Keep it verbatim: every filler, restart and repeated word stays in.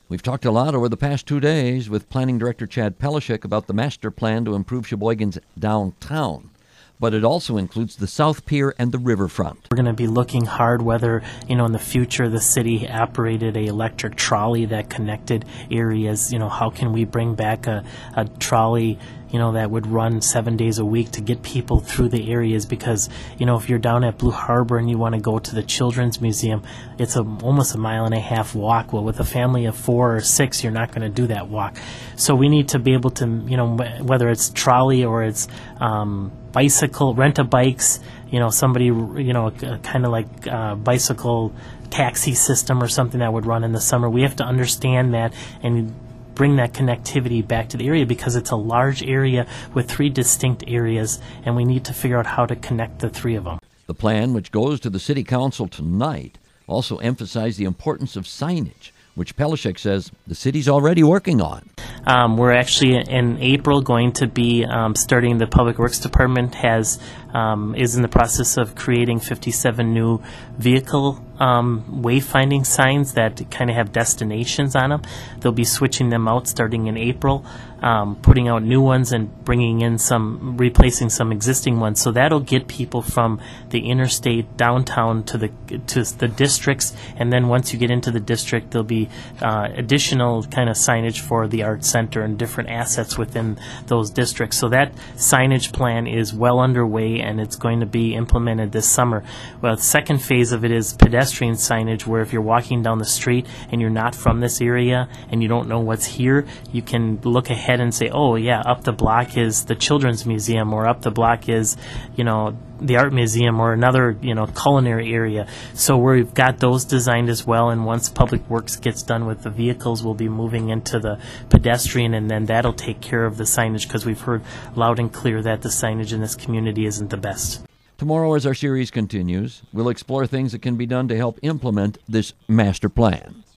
We've talked a lot over the past two days with Planning Director Chad Pelishek about the master plan to improve Sheboygan's downtown. But it also includes the South Pier and the riverfront. We're going to be looking hard whether, you know, in the future the city operated a electric trolley that connected areas. You know, how can we bring back a, a trolley, you know, that would run seven days a week to get people through the areas? Because, you know, if you're down at Blue Harbor and you want to go to the Children's Museum, it's a, almost a mile and a half walk. Well, with a family of four or six, you're not going to do that walk. So we need to be able to, you know, whether it's trolley or it's um, bicycle, rent-a-bikes, you know, somebody, you know, kind of like uh, bicycle taxi system or something that would run in the summer. We have to understand that and bring that connectivity back to the area, because it's a large area with three distinct areas, and we need to figure out how to connect the three of them. The plan, which goes to the City Council tonight, also emphasized the importance of signage, which Pelishek says the city's already working on. Um, we're actually in April going to be um, starting. The Public Works Department has um, is in the process of creating fifty-seven new vehicle um, wayfinding signs that kind of have destinations on them. They'll be switching them out starting in April, um, putting out new ones and bringing in some, replacing some existing ones. So that'll get people from the interstate downtown to the to the districts, and then once you get into the district, there'll be uh, additional kind of signage for the Arts Center and different assets within those districts. So that signage plan is well underway, and it's going to be implemented this summer. Well, the second phase of it is pedestrian signage, where if you're walking down the street and you're not from this area and you don't know what's here, you can look ahead and say, oh yeah, up the block is the Children's Museum, or up the block is, you know, the Art Museum, or another, you know, culinary area. So we've got those designed as well, and once Public Works gets done with the vehicles, we'll be moving into the pedestrian, and then that'll take care of the signage, because we've heard loud and clear that the signage in this community isn't the best. Tomorrow, as our series continues, we'll explore things that can be done to help implement this master plan.